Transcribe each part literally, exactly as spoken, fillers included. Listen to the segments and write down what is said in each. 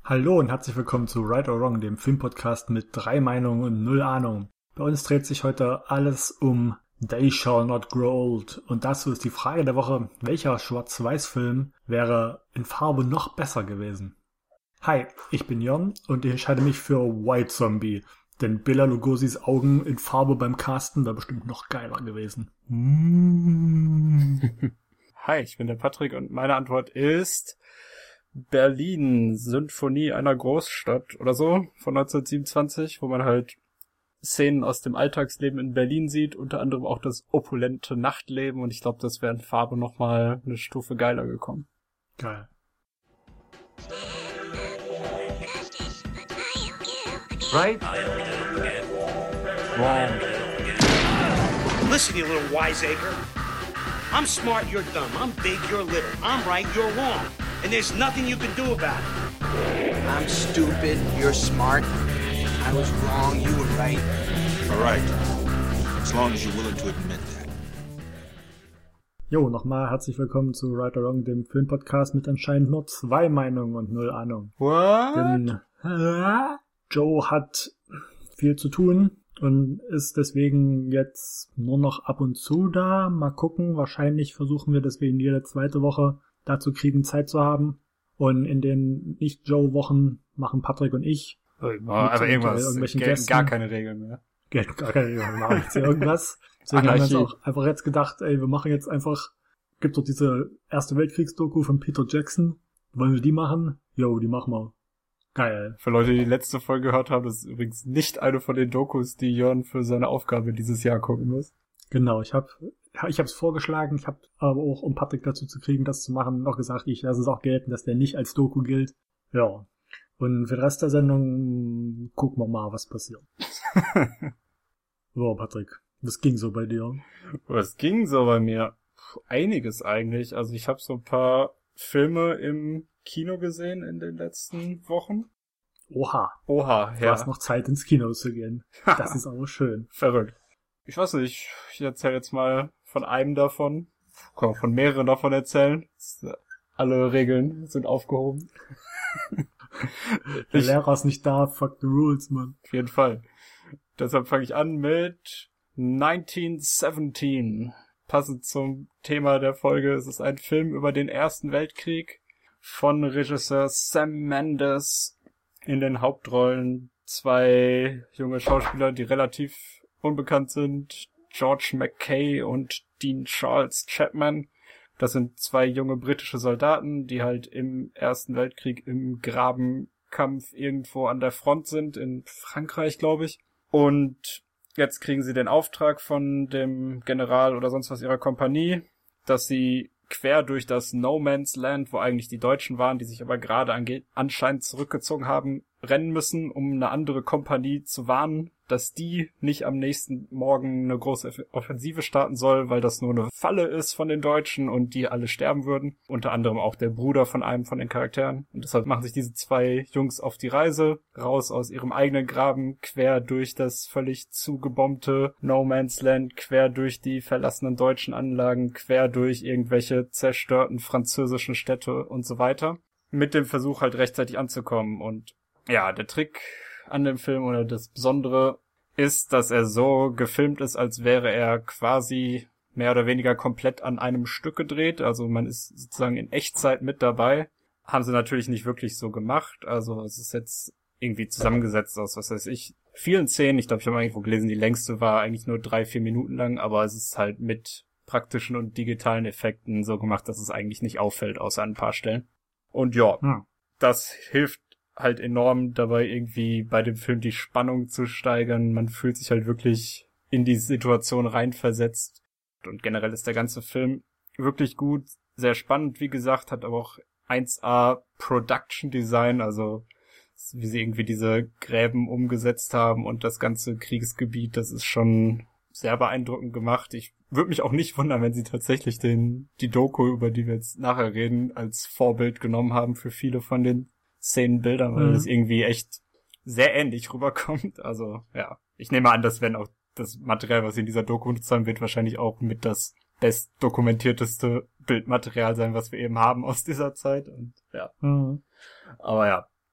Hallo und herzlich willkommen zu Right or Wrong, dem Filmpodcast mit drei Meinungen und null Ahnung. Bei uns dreht sich heute alles um They Shall Not Grow Old. Und dazu ist die Frage der Woche, welcher Schwarz-Weiß-Film wäre in Farbe noch besser gewesen? Hi, ich bin Jon und ich entscheide mich für White Zombie. Denn Bela Lugosi's Augen in Farbe beim Casten wäre bestimmt noch geiler gewesen. Hi, ich bin der Patrick und meine Antwort ist Berlin, Symphonie einer Großstadt oder so von neunzehnhundertsiebenundzwanzig, wo man halt Szenen aus dem Alltagsleben in Berlin sieht, unter anderem auch das opulente Nachtleben, und ich glaube, das wäre in Farbe nochmal eine Stufe geiler gekommen. Geil. Right? Wrong. Listen, you little wiseacre. I'm smart, you're dumb. I'm big, you're little. I'm right, you're wrong. And there's nothing you can do about it. I'm stupid, you're smart. I was wrong, you were right. All right. As long as you're willing to admit that. Jo, nochmal herzlich willkommen zu Right or Wrong, dem Filmpodcast mit anscheinend nur zwei Meinungen und null Ahnung. What? Denn äh, Joe hat viel zu tun und ist deswegen jetzt nur noch ab und zu da. Mal gucken, wahrscheinlich versuchen wir deswegen jede zweite Woche dazu kriegen, Zeit zu haben. Und in den Nicht-Joe-Wochen machen Patrick und ich Aber irgendwas, irgendwelchen gelten Gästen, gar keine Regeln mehr. gelten gar keine Regeln, wir machen jetzt hier irgendwas. Deswegen haben wir uns auch einfach jetzt gedacht, ey, wir machen jetzt einfach, gibt doch diese Erste Weltkriegs-Doku von Peter Jackson. Wollen wir die machen? Jo, die machen wir. Geil. Für Leute, die die letzte Folge gehört haben, das ist übrigens nicht eine von den Dokus, die Jörn für seine Aufgabe dieses Jahr gucken muss. Genau, ich habe ich habe es vorgeschlagen, ich habe aber auch, um Patrick dazu zu kriegen, das zu machen, noch gesagt, ich lasse es auch gelten, dass der nicht als Doku gilt. Ja. Und für den Rest der Sendung gucken wir mal, was passiert. So, Patrick, was ging so bei dir? Was ging so bei mir? Puh, einiges eigentlich. Also ich habe so ein paar Filme im Kino gesehen in den letzten Wochen. Oha. Oha, Du ja. hast noch Zeit, ins Kino zu gehen. Das ist aber schön. Verrückt. Ich weiß nicht, ich erzähle jetzt mal von einem davon. Ich kann auch von mehreren davon erzählen. Alle Regeln sind aufgehoben. Der Ich- Lehrer ist nicht da, fuck the rules, Mann. Auf jeden Fall. Deshalb fange ich an mit neunzehnhundertsiebzehn. Passend zum Thema der Folge. Es ist ein Film über den Ersten Weltkrieg von Regisseur Sam Mendes. In den Hauptrollen zwei junge Schauspieler, die relativ unbekannt sind. George Mackay und Dean Charles Chapman. Das sind zwei junge britische Soldaten, die halt im Ersten Weltkrieg im Grabenkampf irgendwo an der Front sind, in Frankreich, glaube ich. Und jetzt kriegen sie den Auftrag von dem General oder sonst was ihrer Kompanie, dass sie quer durch das No Man's Land, wo eigentlich die Deutschen waren, die sich aber gerade ange- anscheinend zurückgezogen haben, rennen müssen, um eine andere Kompanie zu warnen, dass die nicht am nächsten Morgen eine große Off- Offensive starten soll, weil das nur eine Falle ist von den Deutschen und die alle sterben würden. Unter anderem auch der Bruder von einem von den Charakteren. Und deshalb machen sich diese zwei Jungs auf die Reise, raus aus ihrem eigenen Graben, quer durch das völlig zugebombte No Man's Land, quer durch die verlassenen deutschen Anlagen, quer durch irgendwelche zerstörten französischen Städte und so weiter. Mit dem Versuch halt rechtzeitig anzukommen. Und ja, der Trick an dem Film oder das Besondere ist, dass er so gefilmt ist, als wäre er quasi mehr oder weniger komplett an einem Stück gedreht. Also man ist sozusagen in Echtzeit mit dabei. Haben sie natürlich nicht wirklich so gemacht. Also es ist jetzt irgendwie zusammengesetzt aus, was weiß ich, vielen Szenen. Ich glaube, ich habe irgendwo gelesen, die längste war eigentlich nur drei, vier Minuten lang, aber es ist halt mit praktischen und digitalen Effekten so gemacht, dass es eigentlich nicht auffällt, außer an ein paar Stellen. Und ja, Hm. das hilft halt enorm dabei, irgendwie bei dem Film die Spannung zu steigern. Man fühlt sich halt wirklich in die Situation reinversetzt. Und generell ist der ganze Film wirklich gut, sehr spannend, wie gesagt, hat aber auch eins A Production Design, also wie sie irgendwie diese Gräben umgesetzt haben und das ganze Kriegsgebiet, das ist schon sehr beeindruckend gemacht. Ich würde mich auch nicht wundern, wenn sie tatsächlich den die Doku, über die wir jetzt nachher reden, als Vorbild genommen haben für viele von den Szenenbilder, weil Mhm. das irgendwie echt sehr ähnlich rüberkommt. Also, ja. Ich nehme an, dass wenn auch das Material, was sie in dieser Doku benutzt haben, wird wahrscheinlich auch mit das bestdokumentierteste Bildmaterial sein, was wir eben haben aus dieser Zeit. Und ja. Mhm. Aber ja.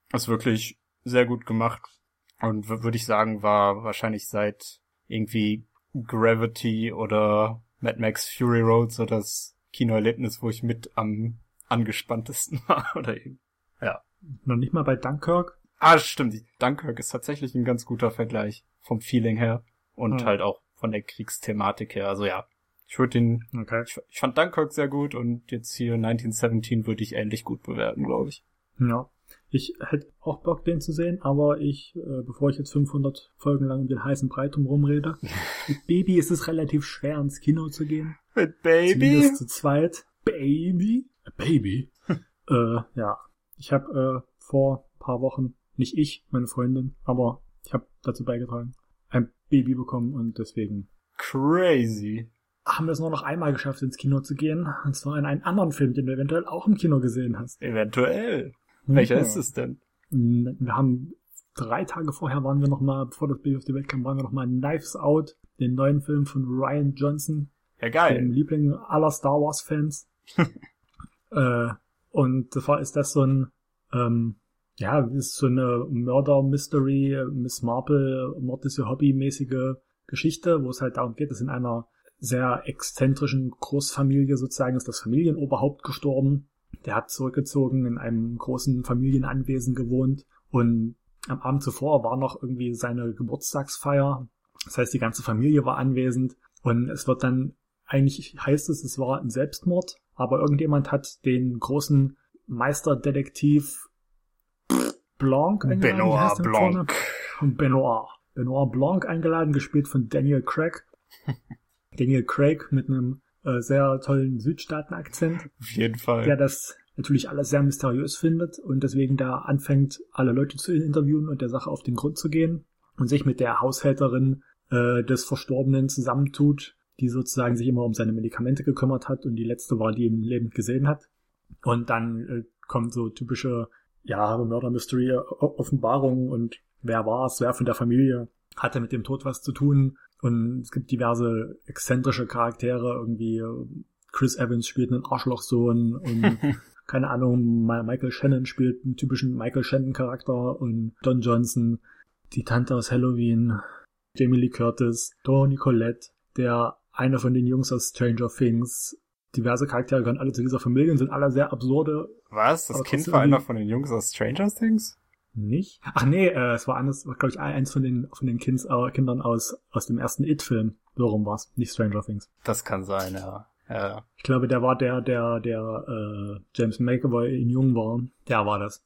ist wirklich sehr gut gemacht und w- würde ich sagen, war wahrscheinlich seit irgendwie Gravity oder Mad Max Fury Road so das Kinoerlebnis, wo ich mit am angespanntesten war oder eben. Ja. Noch nicht mal bei Dunkirk? Ah, stimmt. Dunkirk ist tatsächlich ein ganz guter Vergleich vom Feeling her und Hm. halt auch von der Kriegsthematik her. Also ja, ich würde den, Okay. ich, ich fand Dunkirk sehr gut und jetzt hier neunzehn siebzehn würde ich ähnlich gut bewerten, glaube ich. Ja. Ich hätte auch Bock, den zu sehen, aber ich, äh, bevor ich jetzt fünfhundert Folgen lang um den heißen Brei drum rede, mit Baby ist es relativ schwer, ins Kino zu gehen. Mit Baby? Zumindest zu zweit. Baby? Baby? äh, ja. Ich habe äh, vor ein paar Wochen, nicht ich, meine Freundin, aber ich habe dazu beigetragen, ein Baby bekommen und deswegen Crazy. haben wir es nur noch einmal geschafft, ins Kino zu gehen. Und zwar in einen anderen Film, den du eventuell auch im Kino gesehen hast. Eventuell. Welcher Ja. ist es denn? Wir haben drei Tage vorher waren wir noch mal, bevor das Baby auf die Welt kam, waren wir noch mal in Knives Out, den neuen Film von Rian Johnson, Ja, dem geil. Liebling aller Star Wars Fans. äh, und das war, ist das so ein, ähm, ja, ist so eine Murder-Mystery, Miss Marple, Mord ist ihr Hobby-mäßige Geschichte, wo es halt darum geht, dass in einer sehr exzentrischen Großfamilie sozusagen ist das Familienoberhaupt gestorben. Der hat zurückgezogen, in einem großen Familienanwesen gewohnt und am Abend zuvor war noch irgendwie seine Geburtstagsfeier. Das heißt, die ganze Familie war anwesend und es wird dann, eigentlich heißt es, es war ein Selbstmord, aber irgendjemand hat den großen Meisterdetektiv Blanc eingeladen. Wie Benoit heißt der mit Blanc. Vornamen? Benoit. Benoit Blanc eingeladen, gespielt von Daniel Craig. Daniel Craig mit einem äh, sehr tollen Südstaaten-Akzent, Auf jeden Fall. der das natürlich alles sehr mysteriös findet und deswegen da anfängt, alle Leute zu interviewen und der Sache auf den Grund zu gehen und sich mit der Haushälterin äh, des Verstorbenen zusammentut, die sozusagen sich immer um seine Medikamente gekümmert hat und die letzte war, die ihn lebend gesehen hat. Und dann äh, kommt so typische, ja, Murder-Mystery-Offenbarungen und wer war's, wer von der Familie hatte mit dem Tod was zu tun. Und es gibt diverse exzentrische Charaktere, irgendwie Chris Evans spielt einen Arschlochsohn und keine Ahnung, Michael Shannon spielt einen typischen Michael Shannon-Charakter und Don Johnson, die Tante aus Halloween, Jamie Lee Curtis, Toni Collette, der eine von den Jungs aus Stranger Things. Diverse Charaktere gehören alle zu dieser Familie und sind alle sehr absurde. Was? Das Aber Kind trotzdem war einer irgendwie- von den Jungs aus Stranger Things? Nicht? Ach nee, äh, es war anders, glaube ich, eins von den von den Kinds, äh, Kindern aus aus dem ersten It-Film. So rum war's, nicht Stranger Things. Das kann sein, ja. Ja. Ich glaube, der war der, der, der äh, James McAvoy in Jung war. Der war das.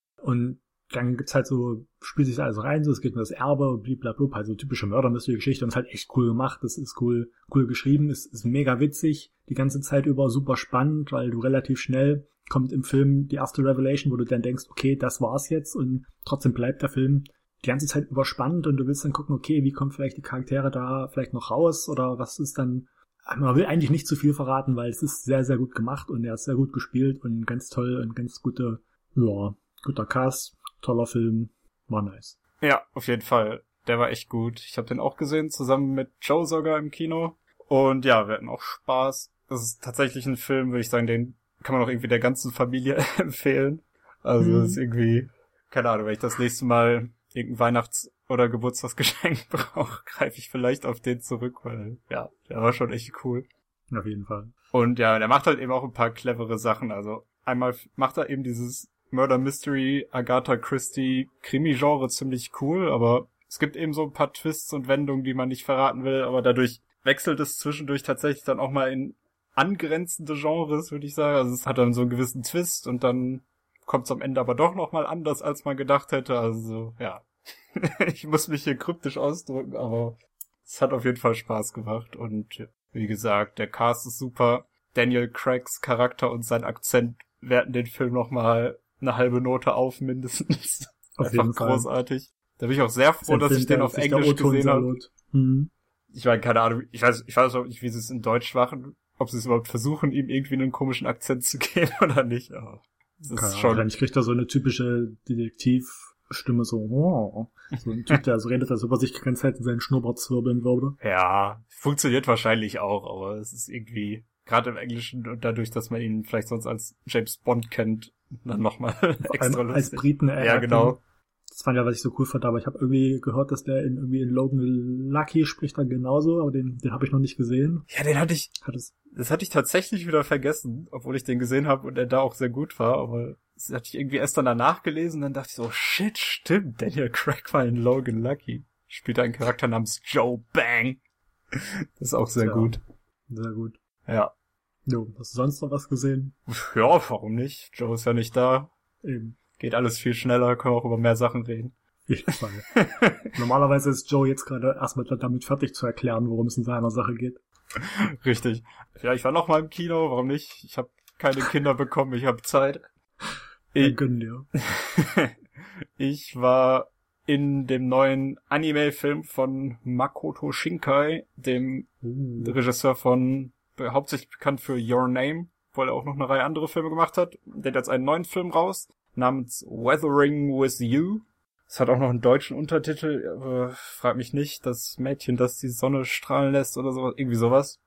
Und dann gibt's halt so, spielt sich da alles rein, so, es geht um das Erbe, blablabla, halt so typische Mörder-Mystery-Geschichte und ist halt echt cool gemacht, das ist cool, cool geschrieben, ist, ist mega witzig, die ganze Zeit über super spannend, weil du relativ schnell kommt im Film die erste Revelation, wo du dann denkst, okay, das war's jetzt und trotzdem bleibt der Film die ganze Zeit überspannt und du willst dann gucken, okay, wie kommen vielleicht die Charaktere da vielleicht noch raus oder was ist dann, man will eigentlich nicht zu viel verraten, weil es ist sehr, sehr gut gemacht und er ist sehr gut gespielt und ganz toll und ganz gute, ja, guter Cast, toller Film, war nice. Ja, auf jeden Fall. Der war echt gut. Ich habe den auch gesehen, zusammen mit Joe sogar im Kino. Und ja, wir hatten auch Spaß. Das ist tatsächlich ein Film, würde ich sagen, den kann man auch irgendwie der ganzen Familie empfehlen. Also Mhm. das ist irgendwie, keine Ahnung, wenn ich das nächste Mal irgendein Weihnachts- oder Geburtstagsgeschenk brauche, greife ich vielleicht auf den zurück, weil ja, der war schon echt cool. Auf jeden Fall. Und ja, der macht halt eben auch ein paar clevere Sachen. Also einmal macht er eben dieses Murder Mystery, Agatha Christie, Krimi-Genre ziemlich cool, aber es gibt eben so ein paar Twists und Wendungen, die man nicht verraten will, aber dadurch wechselt es zwischendurch tatsächlich dann auch mal in angrenzende Genres, würde ich sagen. Also es hat dann so einen gewissen Twist und dann kommt es am Ende aber doch nochmal anders, als man gedacht hätte. Also ja, ich muss mich hier kryptisch ausdrücken, aber es hat auf jeden Fall Spaß gemacht und wie gesagt, der Cast ist super. Daniel Craigs Charakter und sein Akzent werten den Film nochmal eine halbe Note auf, mindestens. Auf Einfach jeden Fall. großartig. Da bin ich auch sehr froh, dass ich den auf Englisch gesehen habe. Hm. Ich meine, keine Ahnung, ich weiß, ich weiß auch nicht, wie sie es in Deutsch machen, ob sie es überhaupt versuchen, ihm irgendwie einen komischen Akzent zu geben oder nicht, aber es ist Keine Ahnung, schon, wahrscheinlich kriegt er so eine typische Detektivstimme, so, oh. So ein Typ, der so redet, als ob er sich die ganze Zeit in seinen Schnurrbart zwirbeln würde. ja, funktioniert wahrscheinlich auch, aber es ist irgendwie, gerade im Englischen und dadurch, dass man ihn vielleicht sonst als James Bond kennt, dann nochmal extra Als lustig. Briten, äh, Ja, genau. Das fand ja, was ich so cool fand, aber ich habe irgendwie gehört, dass der in, irgendwie in Logan Lucky spricht dann genauso, aber den, den habe ich noch nicht gesehen. Ja, den hatte ich, Hat es, das hatte ich tatsächlich wieder vergessen, obwohl ich den gesehen habe und der da auch sehr gut war, aber das hatte ich irgendwie erst dann danach gelesen, dann dachte ich so, shit, stimmt, Daniel Craig war in Logan Lucky. Spielt einen Charakter namens Joe Bang. Das ist auch sehr ja, gut. Sehr gut. Ja. Jo, hast du sonst noch was gesehen? Ja, warum nicht? Joe ist ja nicht da. Eben. Geht alles viel schneller, können wir auch über mehr Sachen reden. Auf jeden Fall. Normalerweise ist Joe jetzt gerade erstmal damit fertig zu erklären, worum es in seiner Sache geht. Richtig. Ja, ich war noch mal im Kino, warum nicht? Ich habe keine Kinder bekommen, ich habe Zeit. Ich gönn dir. Ich war in dem neuen Anime-Film von Makoto Shinkai, dem Uh. Regisseur von, hauptsächlich bekannt für Your Name, weil er auch noch eine Reihe andere Filme gemacht hat. Der hat jetzt einen neuen Film raus, namens Weathering with You. Es hat auch noch einen deutschen Untertitel, aber frag mich nicht, das Mädchen, das die Sonne strahlen lässt oder sowas, irgendwie sowas.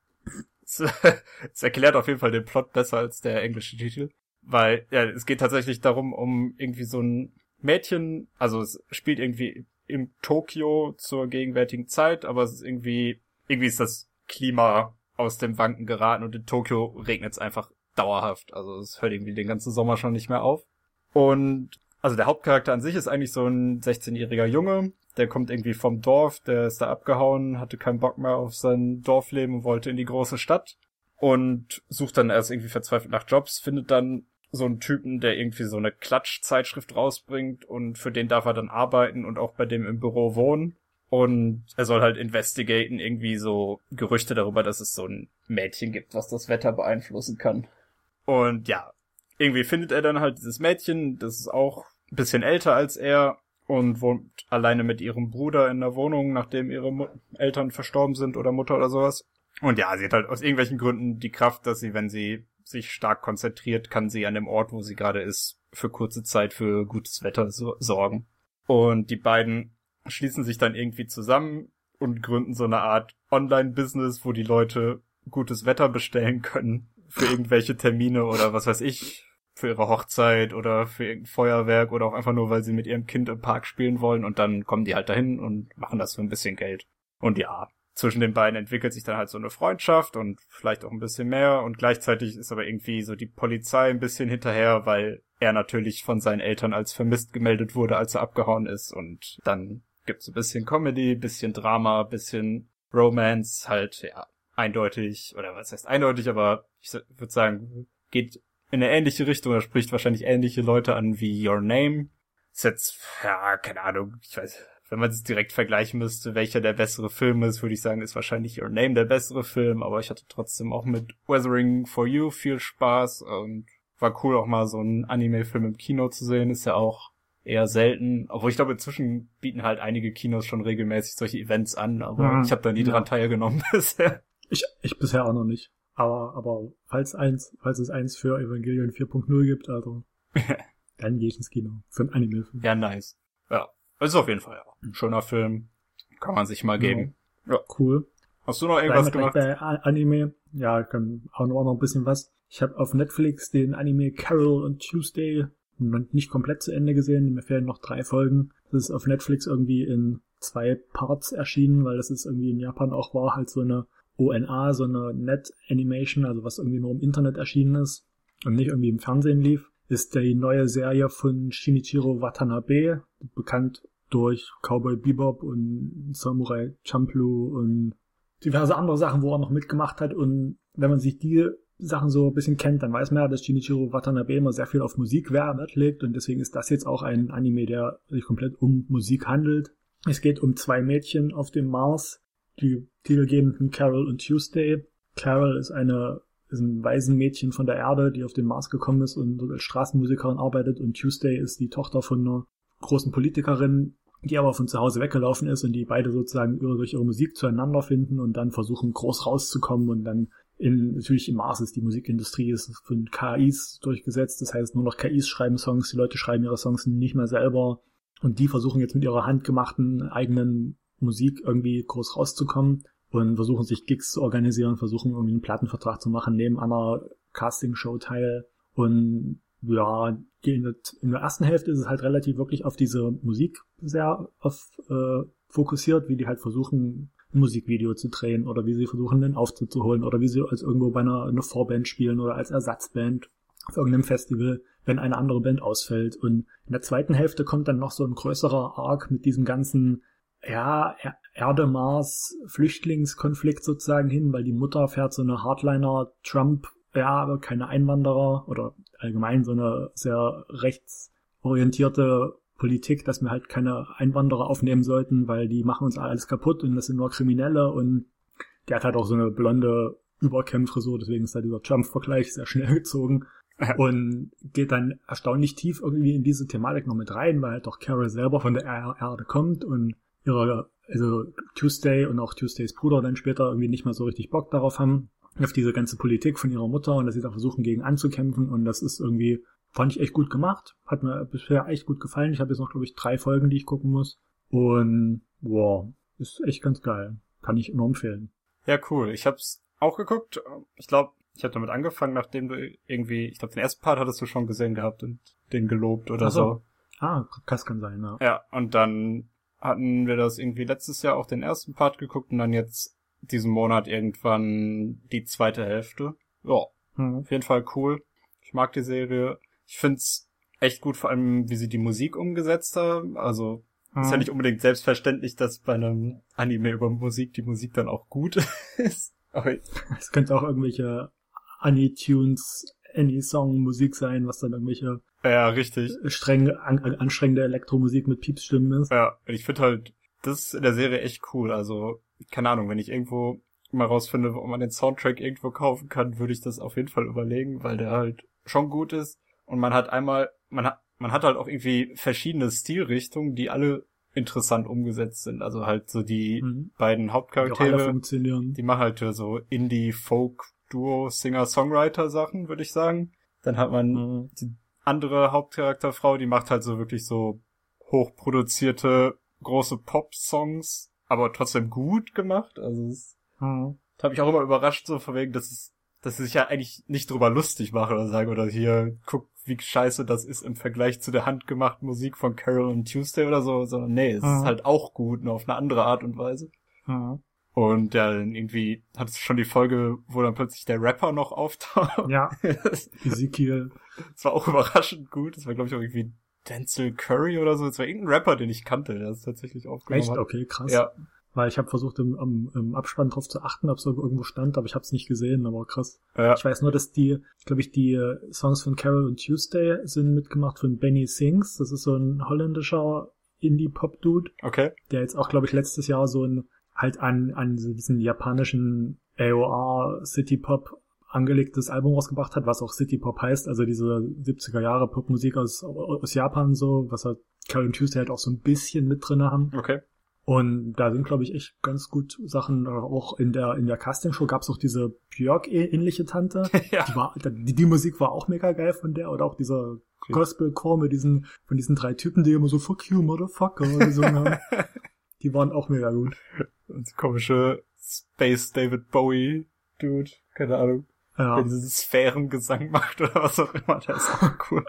Es erklärt auf jeden Fall den Plot besser als der englische Titel. Weil, ja, es geht tatsächlich darum, um irgendwie so ein Mädchen, also es spielt irgendwie im Tokio zur gegenwärtigen Zeit, aber es ist irgendwie, irgendwie ist das Klima aus dem Wanken geraten und in Tokio regnet es einfach dauerhaft. Also es hört irgendwie den ganzen Sommer schon nicht mehr auf. Und, also der Hauptcharakter an sich ist eigentlich so ein sechzehnjähriger Junge, der kommt irgendwie vom Dorf, der ist da abgehauen, hatte keinen Bock mehr auf sein Dorfleben und wollte in die große Stadt und sucht dann erst irgendwie verzweifelt nach Jobs, findet dann so einen Typen, der irgendwie so eine Klatschzeitschrift rausbringt und für den darf er dann arbeiten und auch bei dem im Büro wohnen. Und er soll halt investigaten, irgendwie so Gerüchte darüber, dass es so ein Mädchen gibt, was das Wetter beeinflussen kann. Und ja, irgendwie findet er dann halt dieses Mädchen, das ist auch ein bisschen älter als er und wohnt alleine mit ihrem Bruder in der Wohnung, nachdem ihre Mu- Eltern verstorben sind oder Mutter oder sowas. Und ja, sie hat halt aus irgendwelchen Gründen die Kraft, dass sie, wenn sie sich stark konzentriert, kann sie an dem Ort, wo sie gerade ist, für kurze Zeit für gutes Wetter so- sorgen. Und die beiden schließen sich dann irgendwie zusammen und gründen so eine Art Online-Business, wo die Leute gutes Wetter bestellen können für irgendwelche Termine oder was weiß ich, für ihre Hochzeit oder für irgendein Feuerwerk oder auch einfach nur, weil sie mit ihrem Kind im Park spielen wollen und dann kommen die halt dahin und machen das für ein bisschen Geld. Und ja, zwischen den beiden entwickelt sich dann halt so eine Freundschaft und vielleicht auch ein bisschen mehr und gleichzeitig ist aber irgendwie so die Polizei ein bisschen hinterher, weil er natürlich von seinen Eltern als vermisst gemeldet wurde, als er abgehauen ist und dann gibt's ein bisschen Comedy, bisschen Drama, bisschen Romance, halt, ja, eindeutig, oder was heißt eindeutig, aber ich würde sagen, geht in eine ähnliche Richtung, er spricht wahrscheinlich ähnliche Leute an wie Your Name. Ist jetzt, ja, keine Ahnung, ich weiß, wenn man es direkt vergleichen müsste, welcher der bessere Film ist, würde ich sagen, ist wahrscheinlich Your Name der bessere Film, aber ich hatte trotzdem auch mit Weathering for You viel Spaß und war cool, auch mal so einen Anime-Film im Kino zu sehen, ist ja auch eher selten, obwohl ich glaube, inzwischen bieten halt einige Kinos schon regelmäßig solche Events an, aber ja, ich habe da nie ja. dran teilgenommen bisher. Ich, ich bisher auch noch nicht. Aber, aber falls eins, falls es eins für Evangelion vier Punkt null gibt, also, dann gehe ich ins Kino. Für einen Anime-Film. Ja, nice. Ja, ist auf jeden Fall ja. Ein schöner Film. Kann man sich mal geben. Ja. Cool. Hast du noch irgendwas Bleiben wir gemacht? gleich bei A- Anime. Ja, ich kann auch noch, auch noch ein bisschen was. Ich habe auf Netflix den Anime Carol und Tuesday nicht komplett zu Ende gesehen. Mir fehlen noch drei Folgen. Das ist auf Netflix irgendwie in zwei Parts erschienen, weil das ist irgendwie in Japan auch war, halt so eine O N A, so eine Net Animation, also was irgendwie nur im Internet erschienen ist und nicht irgendwie im Fernsehen lief, ist die neue Serie von Shinichiro Watanabe, bekannt durch Cowboy Bebop und Samurai Champloo und diverse andere Sachen, wo er noch mitgemacht hat. Und wenn man sich die Sachen so ein bisschen kennt, dann weiß man ja, dass Shinichiro Watanabe immer sehr viel auf Musik Wert legt und deswegen ist das jetzt auch ein Anime, der sich komplett um Musik handelt. Es geht um zwei Mädchen auf dem Mars, die titelgebenden Carol und Tuesday. Carol ist eine ist ein Waisenmädchen von der Erde, die auf den Mars gekommen ist und dort als Straßenmusikerin arbeitet, und Tuesday ist die Tochter von einer großen Politikerin, die aber von zu Hause weggelaufen ist und die beide sozusagen durch ihre Musik zueinander finden und dann versuchen, groß rauszukommen. Und dann in, natürlich im Mars ist die Musikindustrie ist von K Is durchgesetzt, das heißt nur noch K Is schreiben Songs, die Leute schreiben ihre Songs nicht mehr selber und die versuchen jetzt mit ihrer handgemachten eigenen Musik irgendwie groß rauszukommen und versuchen sich Gigs zu organisieren, versuchen irgendwie einen Plattenvertrag zu machen, neben einer Castingshow teil. Und ja, in der ersten Hälfte ist es halt relativ wirklich auf diese Musik sehr auf, äh, fokussiert, wie die halt versuchen, ein Musikvideo zu drehen oder wie sie versuchen, einen Auftritt zu holen oder wie sie als irgendwo bei einer, einer Vorband spielen oder als Ersatzband auf irgendeinem Festival, wenn eine andere Band ausfällt. Und in der zweiten Hälfte kommt dann noch so ein größerer Arc mit diesem ganzen, ja, Erde-Mars-Flüchtlingskonflikt sozusagen hin, weil die Mutter fährt so eine Hardliner-Trump, ja, aber keine Einwanderer oder allgemein so eine sehr rechtsorientierte Politik, dass wir halt keine Einwanderer aufnehmen sollten, weil die machen uns alles kaputt und das sind nur Kriminelle und der hat halt auch so eine blonde Überkämmfrisur, deswegen ist da dieser Trump-Vergleich sehr schnell gezogen und geht dann erstaunlich tief irgendwie in diese Thematik noch mit rein, weil halt auch Carol selber von der Erde kommt und ihre, also Tuesday und auch Tuesdays Bruder dann später irgendwie nicht mehr so richtig Bock darauf haben, auf diese ganze Politik von ihrer Mutter und dass sie da versuchen, gegen anzukämpfen und das ist irgendwie, fand ich echt gut gemacht, hat mir bisher echt gut gefallen. Ich habe jetzt noch, glaube ich, drei Folgen, die ich gucken muss und wow, ist echt ganz geil. Kann ich nur empfehlen. Ja, cool. Ich hab's auch geguckt. Ich glaube, ich habe damit angefangen, nachdem du irgendwie, ich glaube, den ersten Part hattest du schon gesehen gehabt und den gelobt oder Ach so. so. Ah, das kann sein, ja. Ja, und dann hatten wir das irgendwie letztes Jahr auch den ersten Part geguckt und dann jetzt diesen Monat irgendwann die zweite Hälfte. Ja, Mhm. auf jeden Fall cool. Ich mag die Serie. Ich find's echt gut, vor allem, wie sie die Musik umgesetzt haben. Also, Mhm. ist ja nicht unbedingt selbstverständlich, dass bei einem Anime über Musik die Musik dann auch gut ist. Aber Es könnte auch irgendwelche Any-Tunes, Any-Song-Musik sein, was dann irgendwelche ja, richtig. streng, an, anstrengende Elektromusik mit Piepsstimmen ist. Ja, und ich finde halt, das ist in der Serie echt cool. Also, keine Ahnung, wenn ich irgendwo mal rausfinde, wo man den Soundtrack irgendwo kaufen kann, würde ich das auf jeden Fall überlegen, weil der halt schon gut ist. Und man hat einmal, man hat, man hat halt auch irgendwie verschiedene Stilrichtungen, die alle interessant umgesetzt sind. Also halt so die Mhm. beiden Die auch alle Hauptcharaktere, funktionieren. die machen halt so Indie, Folk, Duo, Singer, Songwriter Sachen, würde ich sagen. Dann hat man Mhm. die andere Hauptcharakterfrau, die macht halt so wirklich so hochproduzierte, große Pop-Songs, aber trotzdem gut gemacht. Also das, Mhm. das habe ich auch immer überrascht, so von wegen, dass es, dass sie sich ja eigentlich nicht drüber lustig machen oder sagen, oder hier, guck, wie scheiße das ist im Vergleich zu der handgemachten Musik von Carol und Tuesday oder so, sondern nee, es Mhm. ist halt auch gut, nur auf eine andere Art und Weise. Mhm. Und ja, dann irgendwie hat es schon die Folge, wo dann plötzlich der Rapper noch auftaucht. Ja, Das Ezekiel. war auch überraschend gut. Das war, glaube ich, auch irgendwie Denzel Curry oder so. Das war irgendein Rapper, den ich kannte, der es tatsächlich aufgenommen Echt? hat. Okay, krass. Ja, Weil ich habe versucht, im, im, im Abspann drauf zu achten, ob es irgendwo stand, aber ich habe es nicht gesehen, aber krass. ja. Ich weiß nur, dass die, glaube ich, die äh, Songs von Carol und Tuesday sind mitgemacht von Benny Sings. Das ist so ein holländischer Indie-Pop-Dude, Okay. der jetzt auch, glaube ich, letztes Jahr so ein halt an, an so diesen japanischen A O R City-Pop angelegtes Album rausgebracht hat, was auch City-Pop heißt, also diese siebziger Jahre Popmusik aus, aus Japan so, was halt Carol und Tuesday halt auch so ein bisschen mit drin haben. Okay. Und da sind, glaube ich, echt ganz gut Sachen. Auch in der in der Castingshow gab es auch diese Björk-ähnliche Tante. Ja. Die, war, die, die Musik war auch mega geil von der. Oder auch dieser Gospel-Chor mit diesen, von diesen drei Typen, die immer so Fuck you, Motherfucker gesungen haben. Die waren auch mega gut. Das komische Space David Bowie Dude. Keine Ahnung. Ja, Der diesen Sphärengesang macht oder was auch immer. Der ist auch cool.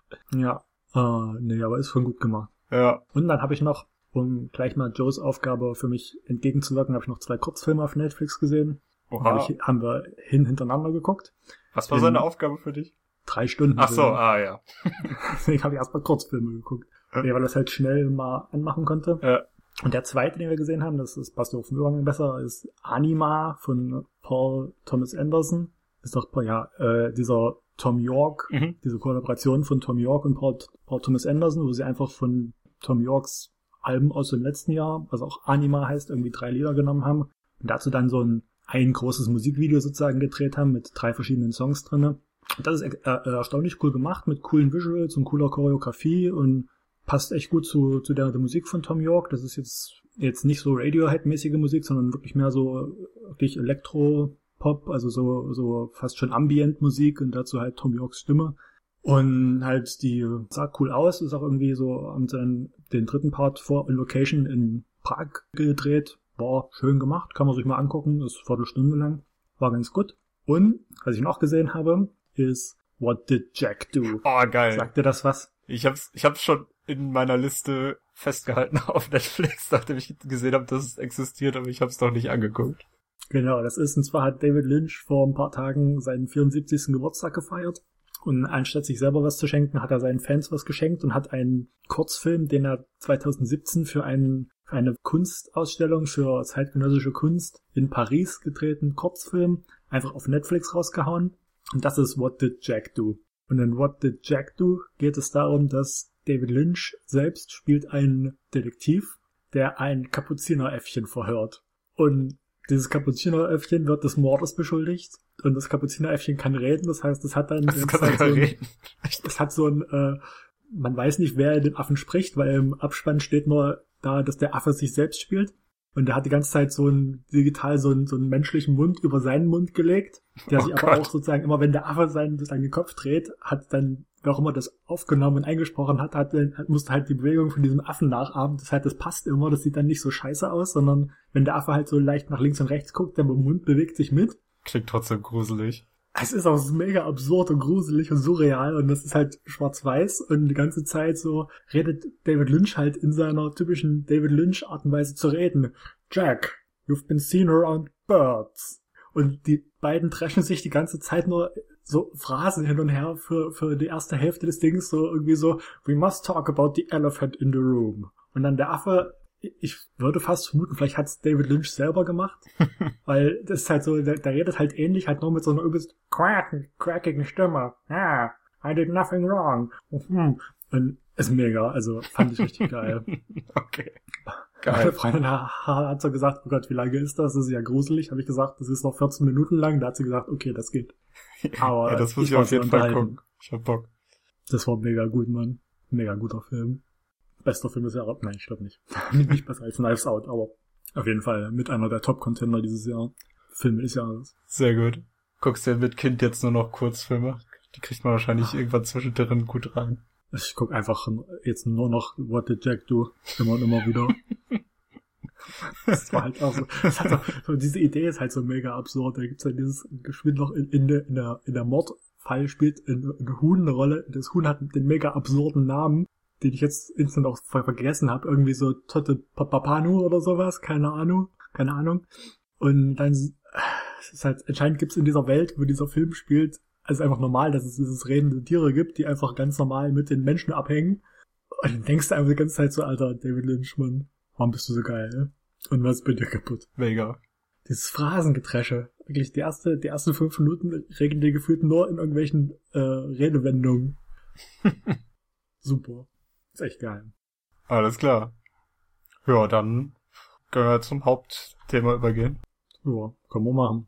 ja. Äh, nee, aber ist schon gut gemacht. Ja. Und dann habe ich noch, um gleich mal Joes Aufgabe für mich entgegenzuwirken, habe ich noch zwei Kurzfilme auf Netflix gesehen. Oha. Hab ich, haben wir hin hintereinander geguckt. Was war in- seine Aufgabe für dich? Drei Stunden. Ach so, Film. ah ja. Deswegen habe ich erstmal Kurzfilme geguckt. Ja. Ja, weil das halt schnell mal anmachen konnte. Ja. Und der zweite, den wir gesehen haben, das ist, passt auf den Übergang besser, ist Anima von Paul Thomas Anderson. Ist doch, ja, äh, dieser Tom York, Mhm. diese Kollaboration von Tom York und Paul, Paul Thomas Anderson, wo sie einfach von Tom Yorks Alben aus dem letzten Jahr, was auch Anima heißt, irgendwie drei Lieder genommen haben und dazu dann so ein, ein großes Musikvideo sozusagen gedreht haben mit drei verschiedenen Songs drinne. Und das ist äh, äh, erstaunlich cool gemacht mit coolen Visuals und cooler Choreografie und passt echt gut zu, zu der, der Musik von Tom York. Das ist jetzt, jetzt nicht so Radiohead-mäßige Musik, sondern wirklich mehr so wirklich Elektro-Pop, also so, so fast schon Ambient-Musik und dazu halt Tom Yorks Stimme. Und halt die sah cool aus, ist auch irgendwie so, haben sie dann den dritten Part vor in Location in Prag gedreht. War schön gemacht, kann man sich mal angucken, ist eine Viertelstunde lang, war ganz gut. Und, was ich noch gesehen habe, ist What Did Jack Do? Oh, geil. Sagt dir das was? Ich hab's, ich hab's schon in meiner Liste festgehalten auf Netflix, nachdem ich gesehen habe, dass es existiert, aber ich hab's noch nicht angeguckt. Genau, das ist, und zwar hat David Lynch vor ein paar Tagen seinen vierundsiebzigsten Geburtstag gefeiert. Und anstatt sich selber was zu schenken, hat er seinen Fans was geschenkt und hat einen Kurzfilm, den er zweitausendsiebzehn für, einen, für eine Kunstausstellung für zeitgenössische Kunst in Paris gedrehten Kurzfilm einfach auf Netflix rausgehauen. Und das ist What Did Jack Do? Und in What Did Jack Do geht es darum, dass David Lynch selbst spielt einen Detektiv, der ein Kapuzineräffchen verhört. Und dieses Kapuzineräffchen wird des Mordes beschuldigt. Und das Kapuzineräffchen kann reden, das heißt, es hat dann... Das kann halt so ein, reden. Es hat so ein... Äh, man weiß nicht, wer den Affen spricht, weil im Abspann steht nur da, dass der Affe sich selbst spielt. Und der hat die ganze Zeit so ein digital so einen, so einen menschlichen Mund über seinen Mund gelegt, der Oh sich Gott. aber auch sozusagen immer, wenn der Affe seinen, seinen Kopf dreht, hat dann, wer auch immer das aufgenommen und eingesprochen hat, hat, hat musste halt die Bewegung von diesem Affen nachahmen. Das heißt, das passt immer, das sieht dann nicht so scheiße aus, sondern wenn der Affe halt so leicht nach links und rechts guckt, der Mund bewegt sich mit. Klingt trotzdem gruselig. Es ist auch mega absurd und gruselig und surreal und das ist halt schwarz-weiß und die ganze Zeit so redet David Lynch halt in seiner typischen David Lynch Art und Weise zu reden. Jack, you've been seen around birds. Und die beiden dreschen sich die ganze Zeit nur so Phrasen hin und her für, für die erste Hälfte des Dings, so irgendwie so, we must talk about the elephant in the room. Und dann der Affe, ich würde fast vermuten, vielleicht hat's David Lynch selber gemacht, weil das ist halt so, der, der redet halt ähnlich, halt nur mit so einer übelst quacken, quackigen Stimme. Ah, I did nothing wrong. Und ist mega, also fand ich richtig geil. Okay. Meine Geil. Freundin hat so gesagt, oh Gott, wie lange ist das? Das ist ja gruselig. Habe ich gesagt, das ist noch vierzehn Minuten lang. Da hat sie gesagt, okay, das geht. Aber Ja, das muss ich war auf jeden so Fall unterhalten. gucken. Ich hab Bock. Das war mega gut, Mann. Mega guter Film. Bester Film des Jahres. Nein, ich glaube nicht. Nicht besser als Knives Out, aber auf jeden Fall mit einer der Top-Contender dieses Jahr. Filme des Jahres. Sehr gut. Guckst du mit Kind jetzt nur noch Kurzfilme? Die kriegt man wahrscheinlich irgendwann zwischendrin gut rein. Ich guck einfach jetzt nur noch What Did Jack Do? Immer und immer wieder. Das war halt auch so, das hat so, so, diese Idee ist halt so mega absurd. Da gibt's halt dieses geschwind noch in, in der, in der, in der Mordfall spielt ein, ein Huhn eine Rolle. Das Huhn hat den mega absurden Namen, den ich jetzt instant auch ver- vergessen habe. Irgendwie so Totte Papanu oder sowas. Keine Ahnung. Keine Ahnung. Und dann, es ist halt, anscheinend gibt's in dieser Welt, wo dieser Film spielt, also einfach normal, dass es dieses redende Tiere gibt, die einfach ganz normal mit den Menschen abhängen. Und dann denkst du einfach die ganze Zeit so, Alter, David Lynch, Mann, warum bist du so geil, ne? Und was ist bei dir kaputt? Mega. Dieses Phrasengetresche. Wirklich, die erste, die ersten fünf Minuten regeln die gefühlt nur in irgendwelchen äh, Redewendungen. Super. Ist echt geil. Alles klar. Ja, dann können wir zum Hauptthema übergehen. Ja, können wir machen.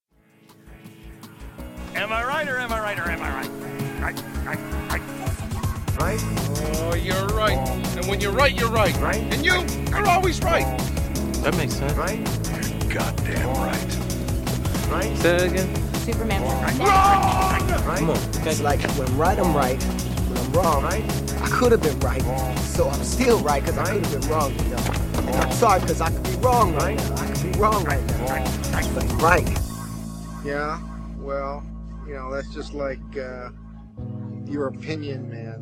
Am I right or am I right or am I right? Right, right, right. Right? Oh, you're right. And when you're right, you're right. Right. And you, you're always right. That makes sense. Right? Goddamn right. Right? Say that again. Superman will never Right? Come on. It's like when I'm right, I'm right. When I'm wrong, right? I could have been right. So I'm still right because I could have been wrong, you know. And I'm sorry because I could be wrong right now. I could be wrong right now. But I'm right. Yeah, well, you know, that's just like uh, your opinion, man.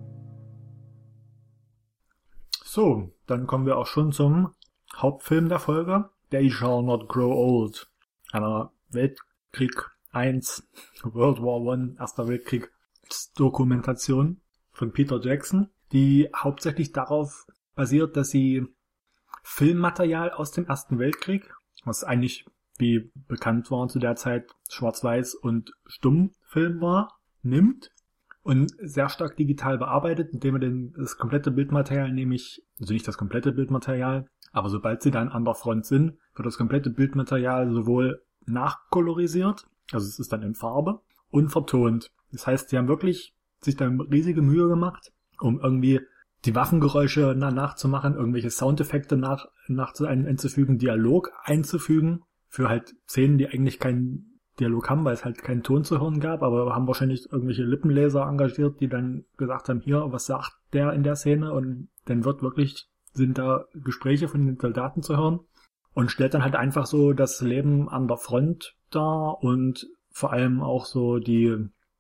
So, dann kommen wir auch schon zum Hauptfilm der Folge. They Shall Not Grow Old. Einer Weltkrieg eins, World War One, Erster Weltkrieg Dokumentation von Peter Jackson, die hauptsächlich darauf basiert, dass sie Filmmaterial aus dem Ersten Weltkrieg, was eigentlich, wie bekannt war zu der Zeit, Schwarz-Weiß und Stummfilm war, nimmt und sehr stark digital bearbeitet, indem man den, das komplette Bildmaterial, nämlich, also nicht das komplette Bildmaterial, aber sobald sie dann an der Front sind, wird das komplette Bildmaterial sowohl nachkolorisiert, also es ist dann in Farbe, und vertont. Das heißt, sie haben wirklich sich dann riesige Mühe gemacht, um irgendwie die Waffengeräusche na- nachzumachen, irgendwelche Soundeffekte nach, nach einzufügen, Dialog einzufügen, für halt Szenen, die eigentlich keinen Dialog haben, weil es halt keinen Ton zu hören gab, aber haben wahrscheinlich irgendwelche Lippenleser engagiert, die dann gesagt haben, hier, was sagt der in der Szene? Und dann wird wirklich, sind da Gespräche von den Soldaten zu hören und stellt dann halt einfach so das Leben an der Front dar und vor allem auch so die,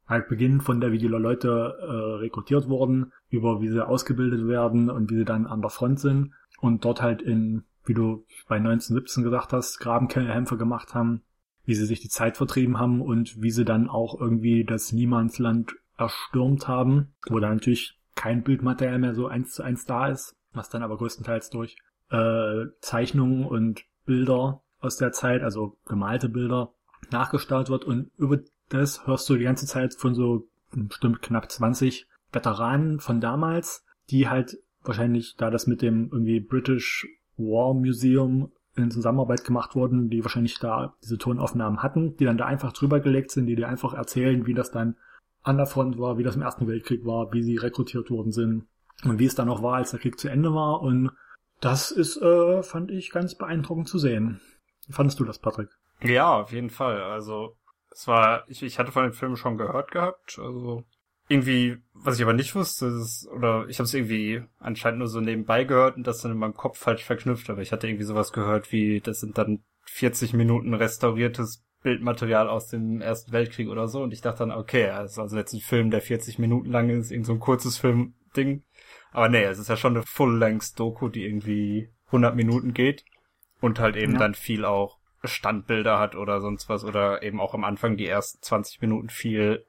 Halt beginnen von der, wie die Leute äh, rekrutiert wurden, über wie sie ausgebildet werden und wie sie dann an der Front sind und dort halt in, wie du bei neunzehnhundertsiebzehn gesagt hast, Grabenkämpfe gemacht haben, wie sie sich die Zeit vertrieben haben und wie sie dann auch irgendwie das Niemandsland erstürmt haben, wo dann natürlich kein Bildmaterial mehr so eins zu eins da ist, was dann aber größtenteils durch äh, Zeichnungen und Bilder aus der Zeit, also gemalte Bilder, nachgestellt wird und über das hörst du die ganze Zeit von so bestimmt knapp zwanzig Veteranen von damals, die halt wahrscheinlich, da das mit dem irgendwie British War Museum in Zusammenarbeit gemacht wurden, die wahrscheinlich da diese Tonaufnahmen hatten, die dann da einfach drüber gelegt sind, die dir einfach erzählen, wie das dann an der Front war, wie das im Ersten Weltkrieg war, wie sie rekrutiert worden sind und wie es dann noch war, als der Krieg zu Ende war. Und das ist, äh, fand ich ganz beeindruckend zu sehen. Wie fandest du das, Patrick? Ja, auf jeden Fall. Also es war, ich, ich hatte von dem Film schon gehört gehabt, also irgendwie, was ich aber nicht wusste, ist, oder ich habe es irgendwie anscheinend nur so nebenbei gehört und das dann in meinem Kopf falsch verknüpft, aber ich hatte irgendwie sowas gehört wie, das sind dann vierzig Minuten restauriertes Bildmaterial aus dem Ersten Weltkrieg oder so und ich dachte dann, okay, das ist also jetzt ein Film, der vierzig Minuten lang ist, irgend so ein kurzes Film-Ding, aber nee, es ist ja schon eine Full-Length-Doku, die irgendwie hundert Minuten geht und halt eben ja. dann viel auch Standbilder hat oder sonst was oder eben auch am Anfang die ersten zwanzig Minuten viel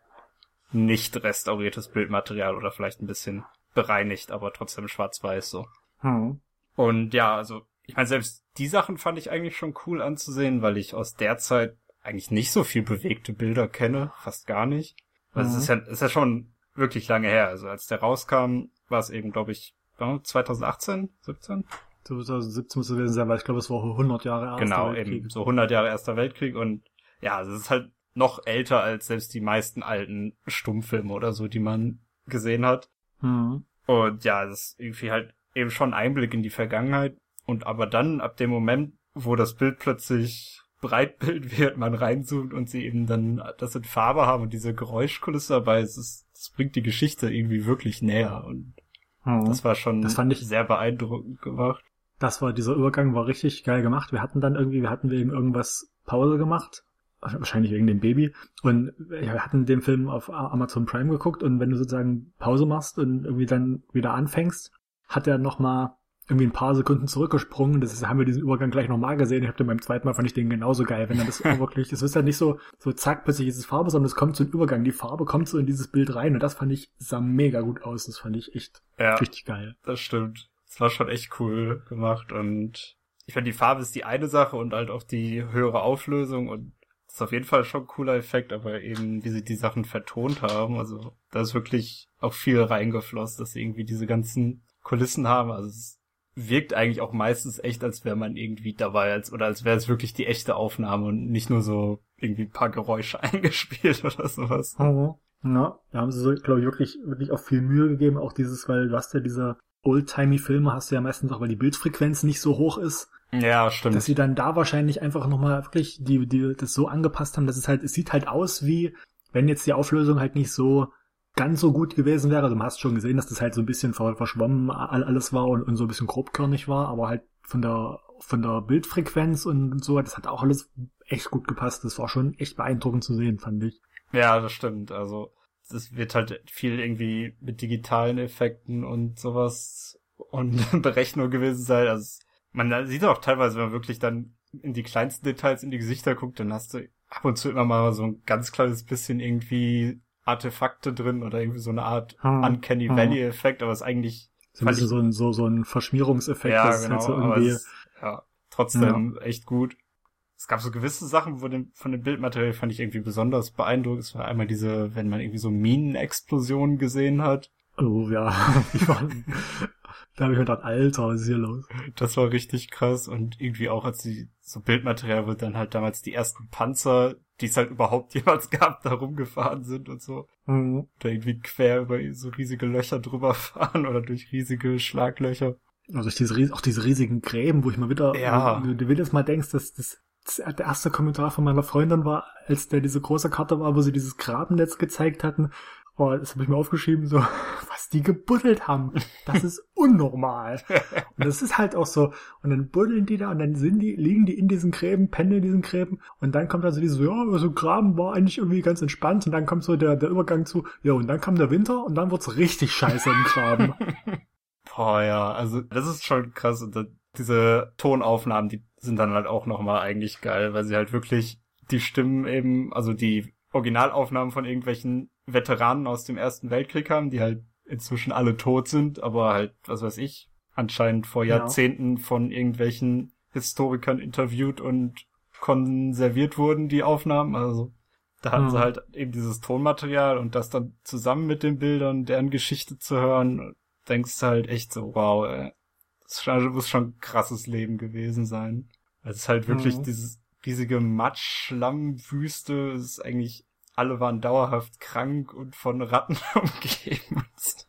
nicht restauriertes Bildmaterial oder vielleicht ein bisschen bereinigt, aber trotzdem schwarz-weiß so. Hm. Und ja, also ich meine, selbst die Sachen fand ich eigentlich schon cool anzusehen, weil ich aus der Zeit eigentlich nicht so viel bewegte Bilder kenne, fast gar nicht. Weil mhm. es ist ja, ist ja schon wirklich lange her. Also als der rauskam, war es eben, glaube ich, zwanzig achtzehn, siebzehn? zwanzig siebzehn muss es gewesen sein, weil ich glaube, es war hundert Jahre Erster genau, Weltkrieg. Genau, eben so hundert Jahre Erster Weltkrieg und ja, es ist halt noch älter als selbst die meisten alten Stummfilme oder so, die man gesehen hat. Mhm. Und ja, es ist irgendwie halt eben schon ein Einblick in die Vergangenheit. Und aber dann, ab dem Moment, wo das Bild plötzlich Breitbild wird, man reinzoomt und sie eben dann das in Farbe haben und diese Geräuschkulisse dabei, es ist, es bringt die Geschichte irgendwie wirklich näher. Und mhm. das war schon das fand ich sehr beeindruckend gemacht. Das war, dieser Übergang war richtig geil gemacht. Wir hatten dann irgendwie, wir hatten wegen irgendwas Pause gemacht. Wahrscheinlich wegen dem Baby. Und wir hatten den Film auf Amazon Prime geguckt und wenn du sozusagen Pause machst und irgendwie dann wieder anfängst, hat er nochmal irgendwie ein paar Sekunden zurückgesprungen. Das ist, haben wir diesen Übergang gleich nochmal gesehen. Ich hab den beim zweiten Mal, fand ich den genauso geil. Wenn er das wirklich, es ist ja nicht so, so zack, plötzlich ist es Farbe, sondern es kommt so ein Übergang. Die Farbe kommt so in dieses Bild rein und das fand ich, sah mega gut aus. Das fand ich echt ja, richtig geil. Das stimmt. Das war schon echt cool gemacht und ich finde, die Farbe ist die eine Sache und halt auch die höhere Auflösung und das ist auf jeden Fall schon ein cooler Effekt, aber eben, wie sie die Sachen vertont haben, also da ist wirklich auch viel reingeflossen, dass sie irgendwie diese ganzen Kulissen haben, also es wirkt eigentlich auch meistens echt, als wäre man irgendwie dabei, als oder als wäre es wirklich die echte Aufnahme und nicht nur so irgendwie ein paar Geräusche eingespielt oder sowas. Mhm. Ja, da haben sie so, glaube ich, wirklich, wirklich auch viel Mühe gegeben, auch dieses, weil du hast ja diese Oldtimey-Filme, hast du ja meistens auch, weil die Bildfrequenz nicht so hoch ist. Ja, stimmt. Dass sie dann da wahrscheinlich einfach nochmal wirklich die, die, das so angepasst haben, dass es halt, es sieht halt aus wie, wenn jetzt die Auflösung halt nicht so ganz so gut gewesen wäre. Also du hast schon gesehen, dass das halt so ein bisschen verschwommen alles war und, und so ein bisschen grobkörnig war, aber halt von der, von der Bildfrequenz und so, das hat auch alles echt gut gepasst. Das war schon echt beeindruckend zu sehen, fand ich. Ja, das stimmt. Also, es wird halt viel irgendwie mit digitalen Effekten und sowas und Berechnung gewesen sein. Also, man sieht auch teilweise, wenn man wirklich dann in die kleinsten Details in die Gesichter guckt, dann hast du ab und zu immer mal so ein ganz kleines bisschen irgendwie Artefakte drin oder irgendwie so eine Art hm, Uncanny hm. Valley Effekt, aber es ist eigentlich so ein bisschen so ein, so, so ein Verschmierungseffekt. Ja, das genau, ist halt so aber irgendwie es, ja, trotzdem ja. echt gut. Es gab so gewisse Sachen von dem, von dem Bildmaterial, fand ich irgendwie besonders beeindruckend. Es war einmal diese, wenn man irgendwie so Minenexplosionen gesehen hat. Oh ja, ich war, da habe ich mir gedacht, Alter, was ist hier los? Das war richtig krass und irgendwie auch, als die so Bildmaterial wird dann halt damals die ersten Panzer, die es halt überhaupt jemals gab, da rumgefahren sind und so. Mhm. Da irgendwie quer über so riesige Löcher drüber fahren oder durch riesige Schlaglöcher. Also diese, auch diese riesigen Gräben, wo ich mal wieder, ja. du, du willst mal denkst, dass das der erste Kommentar von meiner Freundin war, als der diese große Karte war, wo sie dieses Grabennetz gezeigt hatten. Oh, das habe ich mir aufgeschrieben, so, was die gebuddelt haben. Das ist unnormal. Und das ist halt auch so, und dann buddeln die da und dann sind die, liegen die in diesen Gräben, pennen in diesen Gräben und dann kommt also dieses so, ja, so Graben war eigentlich irgendwie ganz entspannt und dann kommt so der, der Übergang zu, ja, und dann kam der Winter und dann wird's richtig scheiße im Graben. Boah, ja, also das ist schon krass. Und das, diese Tonaufnahmen, die sind dann halt auch nochmal eigentlich geil, weil sie halt wirklich die Stimmen eben, also die Originalaufnahmen von irgendwelchen Veteranen aus dem Ersten Weltkrieg haben, die halt inzwischen alle tot sind, aber halt, was weiß ich, anscheinend vor Jahrzehnten ja. von irgendwelchen Historikern interviewt und konserviert wurden, die Aufnahmen. Also da hatten mhm. sie halt eben dieses Tonmaterial und das dann zusammen mit den Bildern, deren Geschichte zu hören, denkst du halt echt so, wow, ey, das muss schon ein krasses Leben gewesen sein. Also es ist halt wirklich mhm. dieses riesige Matsch-Schlammwüste, es ist eigentlich, alle waren dauerhaft krank und von Ratten umgeben.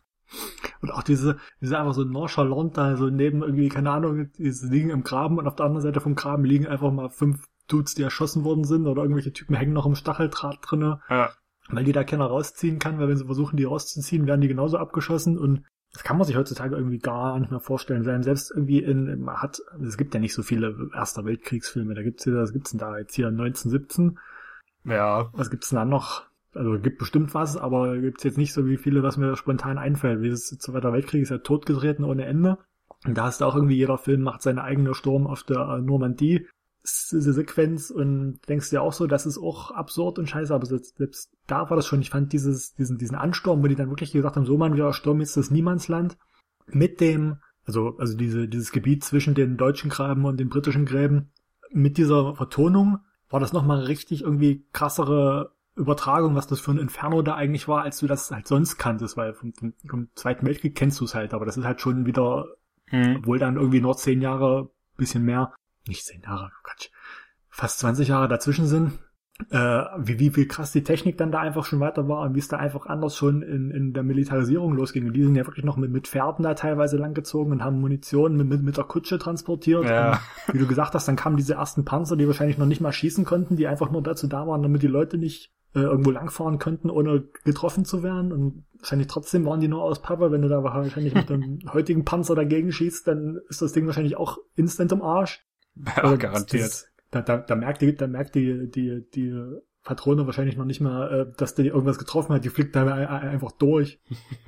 Und auch diese, diese einfach so nonchalant da, so neben irgendwie, keine Ahnung, die liegen im Graben und auf der anderen Seite vom Graben liegen einfach mal fünf Dudes, die erschossen worden sind oder irgendwelche Typen hängen noch im Stacheldraht drinne. Ja. Weil die da keiner rausziehen kann, weil wenn sie versuchen, die rauszuziehen, werden die genauso abgeschossen und das kann man sich heutzutage irgendwie gar nicht mehr vorstellen. Selbst irgendwie in, man hat, es gibt ja nicht so viele Erster Weltkriegsfilme, da gibt's ja, was gibt's denn da jetzt hier, neunzehnhundertsiebzehn? Ja. Was gibt's denn da noch? Also gibt bestimmt was, aber gibt's jetzt nicht so wie viele, was mir spontan einfällt. Wie das Zweiter Weltkrieg ist ja totgetreten ohne Ende. Und da hast du auch irgendwie, jeder Film macht seine eigene Sturm auf der Normandie diese Sequenz und denkst dir auch so, das ist auch absurd und scheiße, aber selbst da war das schon, ich fand dieses, diesen, diesen Ansturm, wo die dann wirklich gesagt haben, so Mann, wir stürmen jetzt das Niemandsland mit dem, also, also diese, dieses Gebiet zwischen den deutschen Gräben und den britischen Gräben, mit dieser Vertonung war das nochmal richtig irgendwie krassere Übertragung, was das für ein Inferno da eigentlich war, als du das halt sonst kanntest, weil vom, vom Zweiten Weltkrieg kennst du es halt, aber das ist halt schon wieder, mhm. obwohl dann irgendwie nur zehn Jahre, bisschen mehr, nicht zehn Jahre, Quatsch, fast zwanzig Jahre dazwischen sind, äh, wie, wie viel krass die Technik dann da einfach schon weiter war und wie es da einfach anders schon in, in der Militarisierung losging. Und die sind ja wirklich noch mit, mit Pferden da teilweise langgezogen und haben Munition mit, mit, mit der Kutsche transportiert. Ja. Und wie du gesagt hast, dann kamen diese ersten Panzer, die wahrscheinlich noch nicht mal schießen konnten, die einfach nur dazu da waren, damit die Leute nicht äh, irgendwo langfahren könnten, ohne getroffen zu werden. Und wahrscheinlich trotzdem waren die nur aus Pappe. Wenn du da wahrscheinlich mit dem heutigen Panzer dagegen schießt, dann ist das Ding wahrscheinlich auch instant im Arsch. Ja, also garantiert. Das, da, da, da merkt die, da merkt die, die, die Patrone wahrscheinlich noch nicht mal, äh, dass die irgendwas getroffen hat. Die fliegt da einfach durch.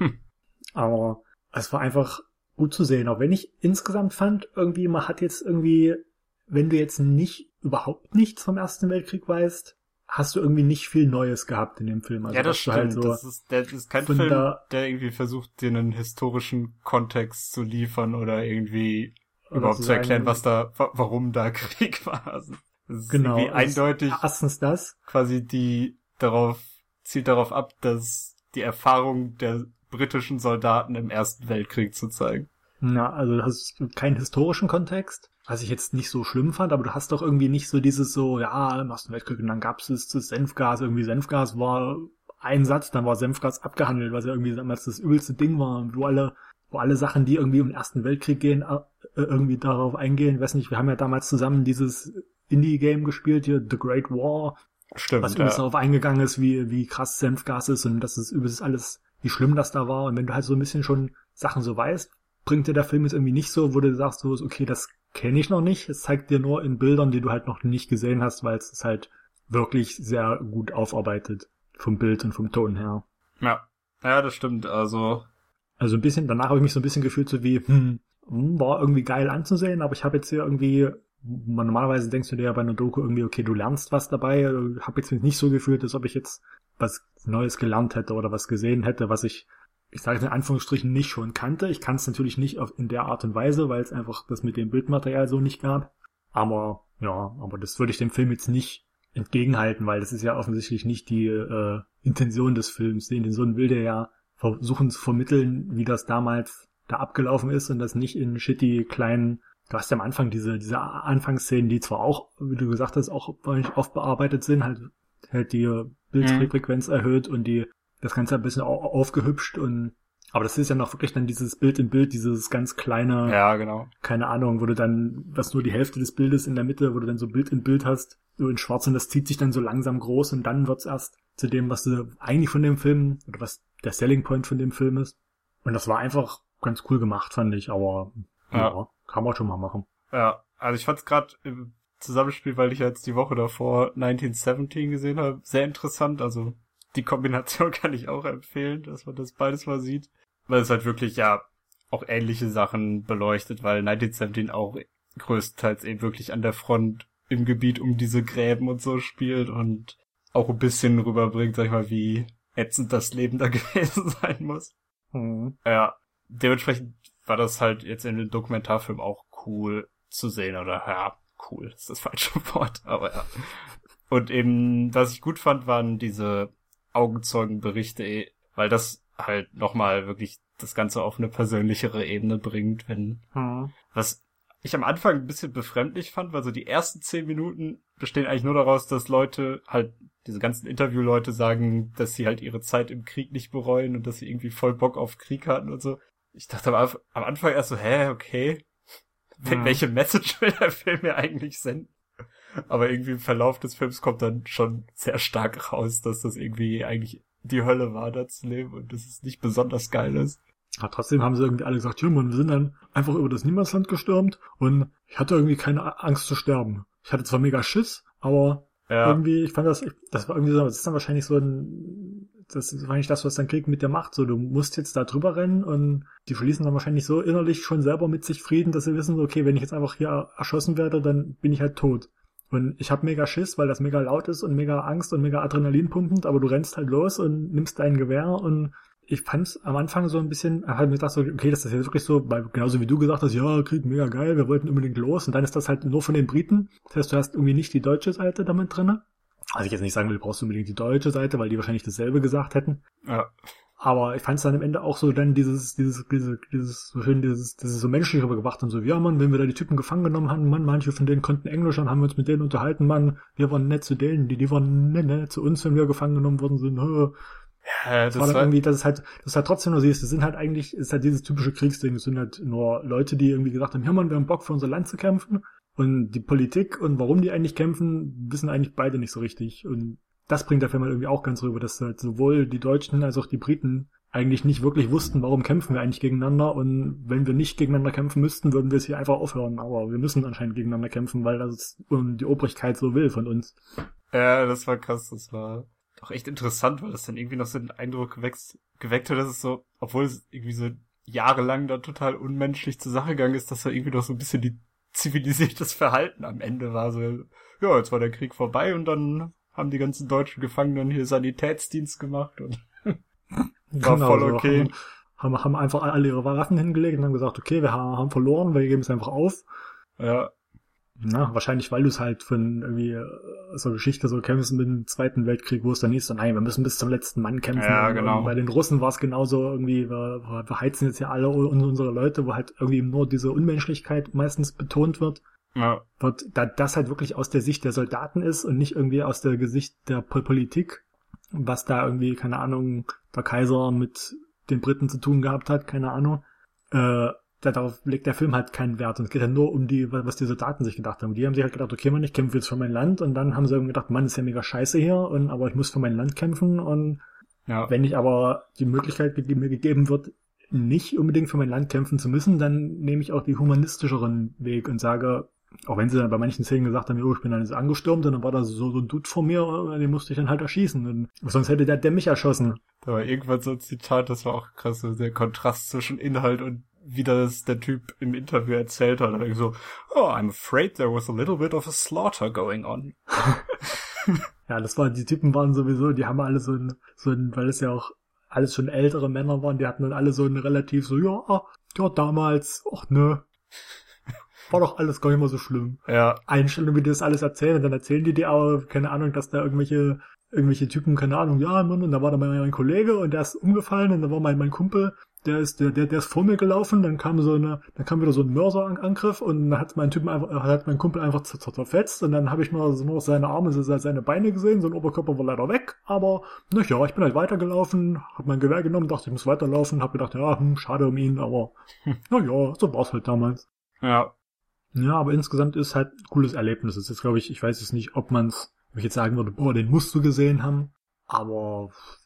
Aber es war einfach gut zu sehen. Auch wenn ich insgesamt fand, irgendwie, man hat jetzt irgendwie, wenn du jetzt nicht, überhaupt nichts vom Ersten Weltkrieg weißt, hast du irgendwie nicht viel Neues gehabt in dem Film. Also ja, das stimmt. Halt so das ist, der, das ist kein Film, da, der irgendwie versucht, dir einen historischen Kontext zu liefern oder irgendwie überhaupt zu, zu erklären, was da, warum da Krieg war. Also, das ist genau, irgendwie eindeutig. Erstens das. Quasi die darauf, zielt darauf ab, dass die Erfahrung der britischen Soldaten im Ersten Weltkrieg zu zeigen. Na, also du hast keinen historischen Kontext, was ich jetzt nicht so schlimm fand, aber du hast doch irgendwie nicht so dieses so, ja, im Ersten Weltkrieg und dann gab's das, das Senfgas, irgendwie Senfgas war ein Satz, dann war Senfgas abgehandelt, was ja irgendwie damals das übelste Ding war, wo alle, wo alle Sachen, die irgendwie um den Ersten Weltkrieg gehen, irgendwie darauf eingehen. Ich weiß nicht, wir haben ja damals zusammen dieses Indie-Game gespielt hier, The Great War. Stimmt, was übelst ja. darauf eingegangen ist, wie, wie krass Senfgas ist und das ist übelst alles, wie schlimm das da war. Und wenn du halt so ein bisschen schon Sachen so weißt, bringt dir der Film jetzt irgendwie nicht so, wo du sagst, so, okay, das kenne ich noch nicht. Es zeigt dir nur in Bildern, die du halt noch nicht gesehen hast, weil es ist halt wirklich sehr gut aufarbeitet. Vom Bild und vom Ton her. Ja, ja, das stimmt. Also, also ein bisschen, danach habe ich mich so ein bisschen gefühlt, so wie, hm, war irgendwie geil anzusehen, aber ich habe jetzt hier irgendwie, normalerweise denkst du dir ja bei einer Doku irgendwie, okay, du lernst was dabei, habe jetzt nicht so gefühlt, als ob ich jetzt was Neues gelernt hätte oder was gesehen hätte, was ich, ich sage in Anführungsstrichen, nicht schon kannte. Ich kann es natürlich nicht auf, in der Art und Weise, weil es einfach das mit dem Bildmaterial so nicht gab. Aber, ja, aber das würde ich dem Film jetzt nicht entgegenhalten, weil das ist ja offensichtlich nicht die äh, Intention des Films. Den Intention will der ja versuchen zu vermitteln, wie das damals da abgelaufen ist und das nicht in shitty kleinen, du hast ja am Anfang diese diese Anfangsszenen, die zwar auch, wie du gesagt hast, auch oft bearbeitet sind, halt, halt die Bildfrequenz mhm. erhöht und die das Ganze ein bisschen aufgehübscht und aber das ist ja noch wirklich dann dieses Bild in Bild, dieses ganz kleine, ja, genau. keine Ahnung, wo du dann, was nur die Hälfte des Bildes in der Mitte, wo du dann so Bild in Bild hast, so in schwarz und das zieht sich dann so langsam groß und dann wird's erst zu dem, was du eigentlich von dem Film, oder was der Selling Point von dem Film ist. Und das war einfach ganz cool gemacht, fand ich, aber ja, ja kann man schon mal machen. Ja, also ich fand's gerade im Zusammenspiel, weil ich jetzt die Woche davor neunzehnhundertsiebzehn gesehen habe, sehr interessant. Also die Kombination kann ich auch empfehlen, dass man das beides mal sieht. Weil es halt wirklich, ja, auch ähnliche Sachen beleuchtet, weil neunzehnhundertsiebzehn auch größtenteils eben wirklich an der Front im Gebiet um diese Gräben und so spielt und auch ein bisschen rüberbringt, sag ich mal, wie ätzend das Leben da gewesen sein muss. Mhm. Ja, dementsprechend war das halt jetzt in dem Dokumentarfilm auch cool zu sehen, oder ja, cool, das ist das falsche Wort, aber ja. Und eben, was ich gut fand, waren diese Augenzeugenberichte, weil das halt nochmal wirklich das Ganze auf eine persönlichere Ebene bringt, wenn, mhm. was ich am Anfang ein bisschen befremdlich fand, weil so die ersten zehn Minuten bestehen eigentlich nur daraus, dass Leute halt, diese ganzen Interviewleute sagen, dass sie halt ihre Zeit im Krieg nicht bereuen und dass sie irgendwie voll Bock auf Krieg hatten und so. Ich dachte am, am Anfang erst so, hä, okay, mhm. welche Message will der Film mir eigentlich senden? Aber irgendwie im Verlauf des Films kommt dann schon sehr stark raus, dass das irgendwie eigentlich die Hölle war, da zu leben und dass es nicht besonders geil ist. Ja, trotzdem haben sie irgendwie alle gesagt, ja, man, wir sind dann einfach über das Niemandsland gestürmt und ich hatte irgendwie keine Angst zu sterben. Ich hatte zwar mega Schiss, aber ja. irgendwie, ich fand das, das war irgendwie so, das ist dann wahrscheinlich so ein, das ist wahrscheinlich das, was dann Krieg mit dir macht, so, du musst jetzt da drüber rennen und die schließen dann wahrscheinlich so innerlich schon selber mit sich Frieden, dass sie wissen, so, okay, wenn ich jetzt einfach hier erschossen werde, dann bin ich halt tot. Und ich hab mega Schiss, weil das mega laut ist und mega Angst und mega Adrenalin pumpend, aber du rennst halt los und nimmst dein Gewehr und ich fand's am Anfang so ein bisschen, halt mir gedacht so, okay, das ist jetzt wirklich so, weil genauso wie du gesagt hast, ja, Krieg mega geil, wir wollten unbedingt los und dann ist das halt nur von den Briten. Das heißt, du hast irgendwie nicht die deutsche Seite damit drinne. Also ich jetzt nicht sagen will, du brauchst unbedingt die deutsche Seite, weil die wahrscheinlich dasselbe gesagt hätten. Ja. Aber ich fand's dann am Ende auch so dann dieses, dieses, dieses, dieses, so schön, dieses, dieses so menschlich rübergebracht und so, ja, Mann, wenn wir da die Typen gefangen genommen haben, Mann, manche von denen konnten Englisch und haben wir uns mit denen unterhalten, Mann, wir waren nett zu denen, die, die waren nett, nett zu uns, wenn wir gefangen genommen worden sind, ja, das, das war dann war irgendwie, das ist halt, das ist halt trotzdem nur siehst, das sind halt eigentlich, ist halt dieses typische Kriegsding, es sind halt nur Leute, die irgendwie gesagt haben, ja Mann, wir haben Bock für unser Land zu kämpfen und die Politik und warum die eigentlich kämpfen, wissen eigentlich beide nicht so richtig und das bringt der Film halt irgendwie auch ganz rüber, dass halt sowohl die Deutschen als auch die Briten eigentlich nicht wirklich wussten, warum kämpfen wir eigentlich gegeneinander und wenn wir nicht gegeneinander kämpfen müssten, würden wir es hier einfach aufhören, aber wir müssen anscheinend gegeneinander kämpfen, weil das die Obrigkeit so will von uns. Ja, das war krass, das war auch echt interessant, weil das dann irgendwie noch so den Eindruck geweckt, geweckt hat, dass es so, obwohl es irgendwie so jahrelang da total unmenschlich zur Sache gegangen ist, dass da irgendwie noch so ein bisschen die zivilisiertes Verhalten am Ende war. So, ja, jetzt war der Krieg vorbei und dann haben die ganzen deutschen Gefangenen hier Sanitätsdienst gemacht und war genau, voll okay. So, haben, haben einfach alle ihre Waffen hingelegt und haben gesagt, okay, wir haben verloren, wir geben es einfach auf. Ja. Na, wahrscheinlich, weil du es halt von irgendwie so Geschichte so kämpfst mit dem Zweiten Weltkrieg, wo es dann hieß, so, nein, wir müssen bis zum letzten Mann kämpfen. Ja, genau. Und bei den Russen war es genauso irgendwie, wir, wir heizen jetzt ja alle unsere Leute, wo halt irgendwie nur diese Unmenschlichkeit meistens betont wird. Ja. Wird, da das halt wirklich aus der Sicht der Soldaten ist und nicht irgendwie aus der Sicht der Politik, was da irgendwie, keine Ahnung, der Kaiser mit den Briten zu tun gehabt hat, keine Ahnung, äh, darauf legt der Film halt keinen Wert und es geht halt nur um die, was die Soldaten sich gedacht haben. Die haben sich halt gedacht, okay, Mann, ich kämpfe jetzt für mein Land und dann haben sie irgendwie gedacht, Mann, ist ja mega scheiße hier und aber ich muss für mein Land kämpfen und ja. Wenn ich aber die Möglichkeit ge- mir gegeben wird, nicht unbedingt für mein Land kämpfen zu müssen, dann nehme ich auch die humanistischeren Weg und sage, auch wenn sie dann bei manchen Szenen gesagt haben, jo, ich bin dann jetzt angestürmt und dann war da so, so ein Dude vor mir und den musste ich dann halt erschießen und sonst hätte der, der mich erschossen. Da war irgendwann so ein Zitat, das war auch krass, so der Kontrast zwischen Inhalt und wie das der Typ im Interview erzählt hat. Und so, oh, I'm afraid there was a little bit of a slaughter going on. Ja, das war, die Typen waren sowieso, die haben alle so ein, so ein, weil es ja auch alles schon ältere Männer waren, die hatten dann alle so ein relativ so, ja, ja, damals, ach nö, war doch alles gar nicht mal so schlimm. Ja. Einstellung, wie die das alles erzählen, und dann erzählen die dir aber, keine Ahnung, dass da irgendwelche, irgendwelche Typen, keine Ahnung, ja, Mann, und da war da mein, mein Kollege und der ist umgefallen und da war mein, mein Kumpel, der ist, der, der, der ist vor mir gelaufen, dann kam so eine, dann kam wieder so ein Mörserangriff und dann hat mein Typen einfach, hat mein Kumpel einfach zerfetzt und dann habe ich nur, nur seine Arme, seine Beine gesehen, sein Oberkörper war leider weg, aber, na ja, ich bin halt weitergelaufen, hab mein Gewehr genommen, dachte, ich muss weiterlaufen, hab gedacht, ja, hm, schade um ihn, aber, na ja, so war's halt damals. Ja. Ja, aber insgesamt ist halt ein cooles Erlebnis. Das ist, glaube ich, ich weiß jetzt nicht, ob man's, ob ich jetzt sagen würde, boah, den musst du gesehen haben, aber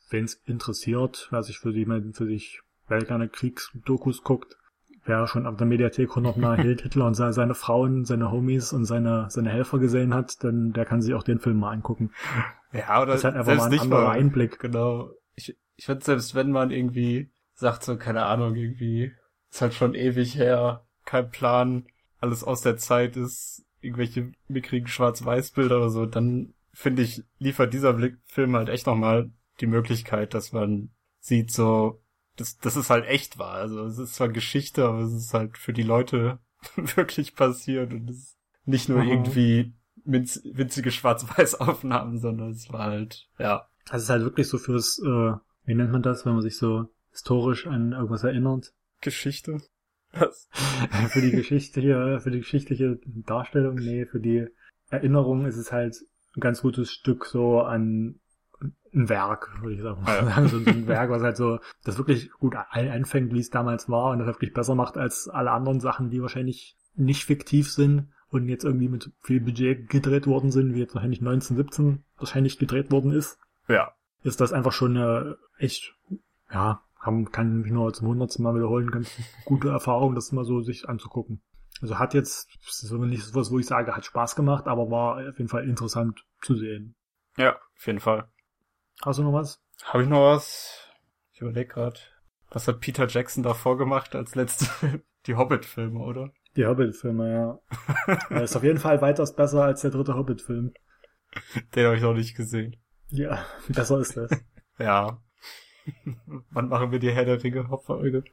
wen es interessiert, wer sich für die, für sich, wer gerne Kriegsdokus guckt, wer schon auf der Mediathek hundertmal Hitler und seine Frauen, seine Homies und seine, seine Helfer gesehen hat, dann der kann sich auch den Film mal angucken. Ja, oder das ist halt einfach selbst mal ein nicht anderer mal, Einblick. Genau. Ich, ich finde, selbst wenn man irgendwie sagt so, keine Ahnung, irgendwie ist halt schon ewig her, kein Plan, alles aus der Zeit ist, irgendwelche mickrigen Schwarz-Weiß-Bilder oder so, dann finde ich, liefert dieser Film halt echt nochmal die Möglichkeit, dass man sieht so, dass, dass es halt echt war. Also es ist zwar Geschichte, aber es ist halt für die Leute wirklich passiert und es ist nicht nur mhm. irgendwie winz, winzige Schwarz-Weiß-Aufnahmen, sondern es war halt, ja. Also es ist halt wirklich so fürs, äh, wie nennt man das, wenn man sich so historisch an irgendwas erinnert? Geschichte? Was? Für die Geschichte hier, für die geschichtliche Darstellung, nee, für die Erinnerung ist es halt ein ganz gutes Stück so an ein Werk, würde ich sagen. Ja. So ein Werk, was halt so, das wirklich gut einfängt, wie es damals war und das wirklich besser macht als alle anderen Sachen, die wahrscheinlich nicht fiktiv sind und jetzt irgendwie mit viel Budget gedreht worden sind, wie jetzt wahrscheinlich neunzehnhundertsiebzehn wahrscheinlich gedreht worden ist. Ja. Ist das einfach schon eine echt, ja, kann, kann mich nur zum hundertsten Mal wiederholen, ganz gute Erfahrung, das mal so sich anzugucken. Also hat jetzt, das ist nicht so was, wo ich sage, hat Spaß gemacht, aber war auf jeden Fall interessant zu sehen. Ja, auf jeden Fall. Hast du noch was? Habe ich noch was? Ich überlege gerade. Was hat Peter Jackson davor gemacht als letzte Film? Die Hobbit-Filme, oder? Die Hobbit-Filme, ja. Er ist auf jeden Fall weitaus besser als der dritte Hobbit-Film. Den habe ich noch nicht gesehen. Ja, besser ist das. Ja. Wann machen wir die Herr der Ringe Hauptfolge?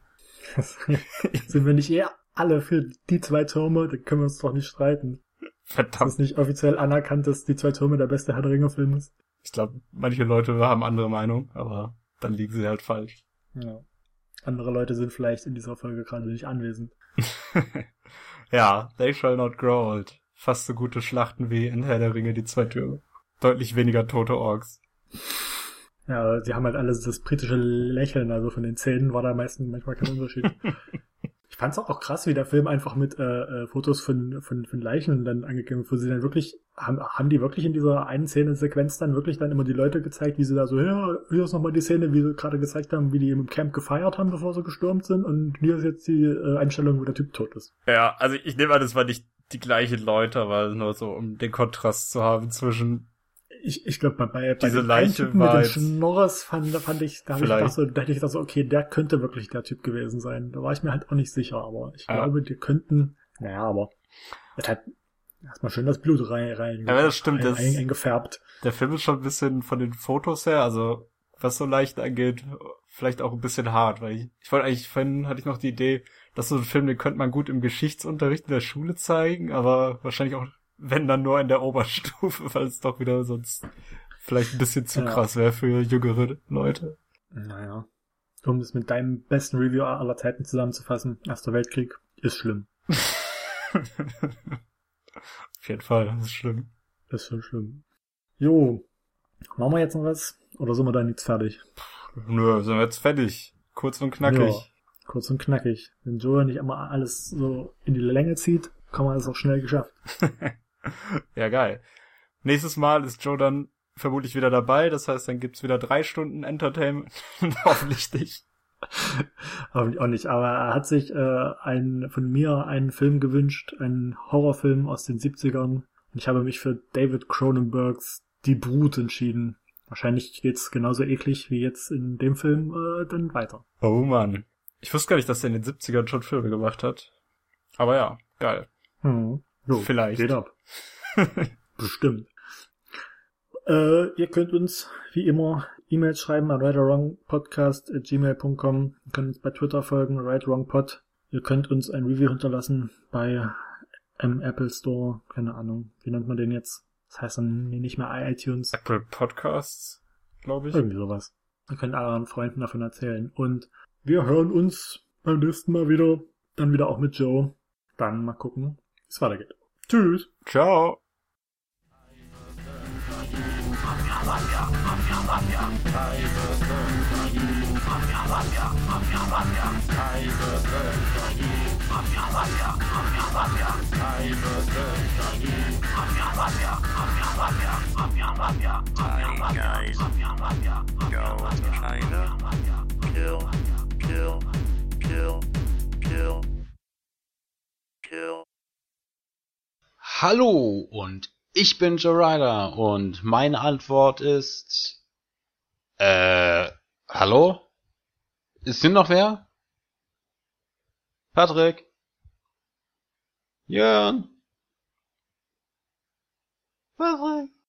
Sind wir nicht eher alle für die zwei Türme? Da können wir uns doch nicht streiten. Verdammt. Ist es nicht offiziell anerkannt, dass die zwei Türme der beste Herr der Ringe Film ist? Ich glaube, manche Leute haben andere Meinung, aber dann liegen sie halt falsch. Ja. Andere Leute sind vielleicht in dieser Folge gerade nicht anwesend. Ja, They Shall Not Grow Old. Fast so gute Schlachten wie in Herr der Ringe, die zwei Türme. Deutlich weniger tote Orks. Ja, sie haben halt alles das britische Lächeln, also von den Szenen war da meistens manchmal kein Unterschied. Ich fand's auch krass, wie der Film einfach mit äh, äh, Fotos von, von von Leichen dann angegeben wird, wo sie dann wirklich, haben haben die wirklich in dieser einen Szene-Sequenz dann wirklich dann immer die Leute gezeigt, wie sie da so, ja, hier ist nochmal die Szene, wie sie gerade gezeigt haben, wie die im Camp gefeiert haben, bevor sie gestürmt sind, und hier ist jetzt die äh, Einstellung, wo der Typ tot ist. Ja, also ich nehme an, das war nicht die gleichen Leute, aber nur so, um den Kontrast zu haben zwischen Ich, ich glaube, bei, bei diese dem Leiche Typen war mit jetzt dem Schnorres fand, fand ich, da, hab ich vielleicht. gedacht, so, da hätte ich gedacht, so, okay, der könnte wirklich der Typ gewesen sein. Da war ich mir halt auch nicht sicher, aber ich Ja. glaube, die könnten, naja, aber es hat erstmal schön das Blut rein, rein, Ja, das stimmt, rein, das- ein, eingefärbt. der Film ist schon ein bisschen von den Fotos her, also was so leicht angeht, vielleicht auch ein bisschen hart, weil ich, ich wollte eigentlich, vorhin hatte ich noch die Idee, dass so ein Film, den könnte man gut im Geschichtsunterricht in der Schule zeigen, aber wahrscheinlich auch, wenn dann nur in der Oberstufe, weil es doch wieder sonst vielleicht ein bisschen zu Ja. krass wäre für jüngere Leute. Naja. Um es mit deinem besten Review aller Zeiten zusammenzufassen, Erster Weltkrieg ist schlimm. Auf jeden Fall, das ist schlimm. Das ist schon schlimm. Jo. Machen wir jetzt noch was? Oder sind wir dann jetzt fertig? Nö, sind wir jetzt fertig. Kurz und knackig. Ja, kurz und knackig. Wenn Joe nicht immer alles so in die Länge zieht, kann man das auch schnell geschafft. Ja, geil. Nächstes Mal ist Joe dann vermutlich wieder dabei, das heißt, dann gibt's wieder drei Stunden Entertainment. Hoffentlich nicht. Hoffentlich auch nicht, aber er hat sich äh, einen, von mir einen Film gewünscht, einen Horrorfilm aus den siebzigern. Und ich habe mich für David Cronenbergs Die Brut entschieden. Wahrscheinlich geht's genauso eklig wie jetzt in dem Film äh, dann weiter. Oh Mann. Ich wusste gar nicht, dass er in den siebzigern schon Filme gemacht hat. Aber ja, geil. Hm. Jo, Vielleicht. Geht ab. Bestimmt. Äh, ihr könnt uns wie immer E-Mails schreiben an rightorwrongpodcast at gmail dot com. Ihr könnt uns bei Twitter folgen, rightwrongpod. Ihr könnt uns ein Review hinterlassen bei im Apple Store. Keine Ahnung, wie nennt man den jetzt? Das heißt dann nicht mehr iTunes. Apple Podcasts, glaube ich. Irgendwie sowas. Ihr könnt euren Freunden davon erzählen. Und wir hören uns beim nächsten Mal wieder. Dann wieder auch mit Joe. Dann mal gucken, wie es weitergeht. Tschüss. Ciao. Mafia, Mafia, Mafia, Mafia. Hallo und ich bin Joe Ryder und meine Antwort ist äh hallo? Ist hier noch wer? Patrick? Jörn? Patrick?